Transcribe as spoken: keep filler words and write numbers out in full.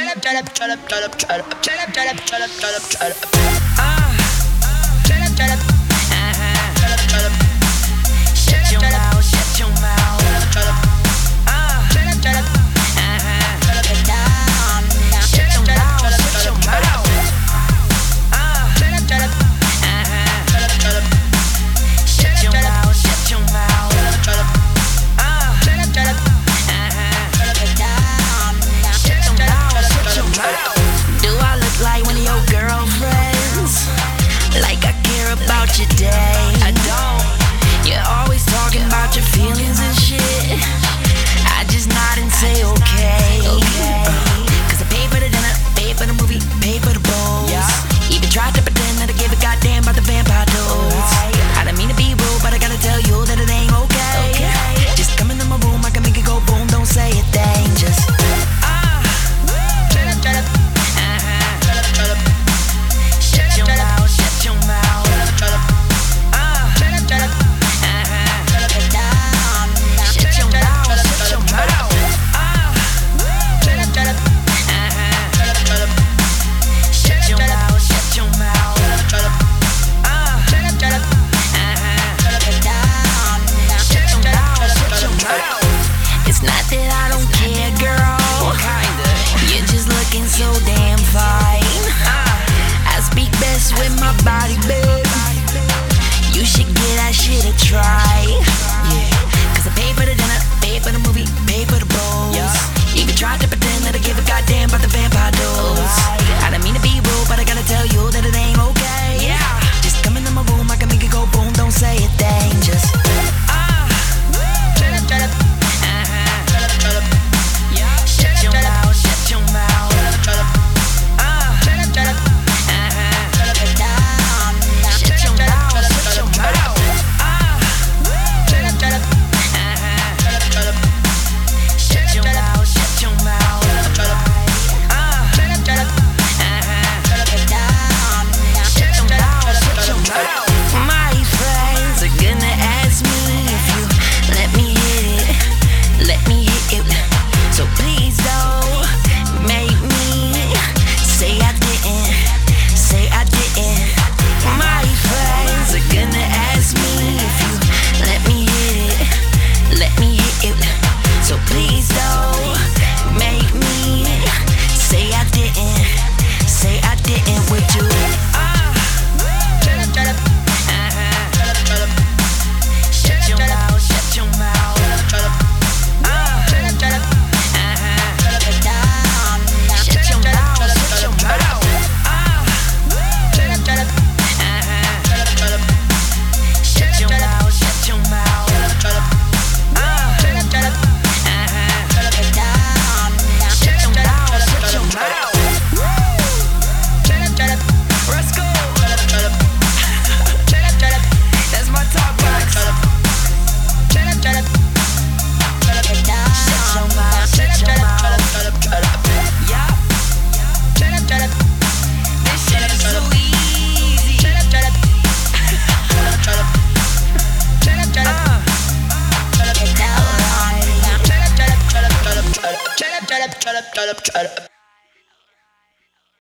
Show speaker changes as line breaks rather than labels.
up, shut up, shut up, shut up, shut up, shut up, shut up, shut up, shut up, shut up.
Uh,
Shut up, shut up,
uh-huh.
shut up, shut up.
Shut your mouth, shut your mouth.
Shut up,
Uh,
shut up, shut up,
uh-huh.
shut up, down.
Shut your mouth, shut your mouth. Uh,
Shut up, shut up,
uh-huh.
shut up, shut up.
Shut your mouth, shut your mouth.
Shut up,
Uh,
shut up, shut up,
uh-huh.
shut up, down.
Shut your mouth, shut your mouth. Do I look like one of your girlfriends? Like I care about your day? I don't. You're always talking about your feelings and shit. I just nod and say okay. Okay. Cause I pay for the dinner, pay for the movie, pay for the bowls. Yeah. Even tried to pretend that I give a goddamn about the vampire dose. I don't mean to be rude, but I gotta tell you that it ain't okay. okay. Just come into my room, I can make it go boom, don't say a thing. Just ah.
Shut up, shut up,
Uh-huh.
shut up, shut up.
Shut your mouth, shut your mouth.
Shut up,
Ah.
shut up, shut up,
Uh-huh.
shut up, down.
Shut your mouth, shut your mouth. Ah.
Shut up, shut up,
Uh-huh.
shut up, shut up.
Shut your mouth, shut your mouth.
Shut up,
Ah.
shut up, shut up,
Uh-huh.
shut up, down.
Shut your mouth, shut your mouth. It's not that I don't care, girl. Kinda. You're just looking so damn fine. Ah. I speak best with my body, babe. You should give that shit a try. Yeah. Cause I pay for the dinner, pay for the movie, pay for the bowls. Even tried to pretend that I give a goddamn about the vampire dose. I don't mean to be rude, but I gotta tell you that it ain't okay. Yeah. Just come into my room, I can make it go boom, don't say a thing. Just ah.
Shut up, shut up,
Uh-huh.
shut up, shut up.
Shut your mouth, shut your mouth.
Shut up,
Ah.
shut up, shut up,
Uh-huh.
shut up, down.
Shut your mouth, shut your mouth. Ah.
Shut up, shut up,
Uh-huh.
shut up, shut up.
Shut your mouth, shut your mouth.
Shut up,
Ah.
shut up, shut up,
Uh-huh.
shut up, down.
Shut your mouth, shut your mouth. My friends are gonna ask me if you let me hit it, let me hit it. So please don't make me say I didn't, say I didn't. My friends are gonna ask me if you let me hit it, let me hit it. So please don't make me say I didn't, say I didn't with you. Ah.
Shut up, shut up,
Uh-huh.
shut up, shut up.
Shut your mouth, shut your mouth.
Shut up,
Ah.
shut up, shut up,
Uh-huh.
shut up, down.
Shut your mouth, shut your mouth. Ah.
Shut up, shut up,
Uh-huh.
shut up, shut up.
Shut your mouth, shut your mouth.
Shut up,
Ah.
shut up, shut up,
Uh-huh.
shut up, down.
Shut your mouth, shut your mouth.
Shut up, shut up,
Let's go.
shut up, shut up. Shut up, shut up,
That's my talk box.
shut up. Shut up, shut up, shut up, down.
Shut your mouth, shut your mouth.
Shut up, shut up,
Yeah.
shut up, shut up,
This shit is so easy.
shut up, shut up, shut up, shut up, shut up, shut up,
Ah.
shut up, down. Shut up, shut up, shut up, shut up, shut up, shut up, shut up, shut up, shut up.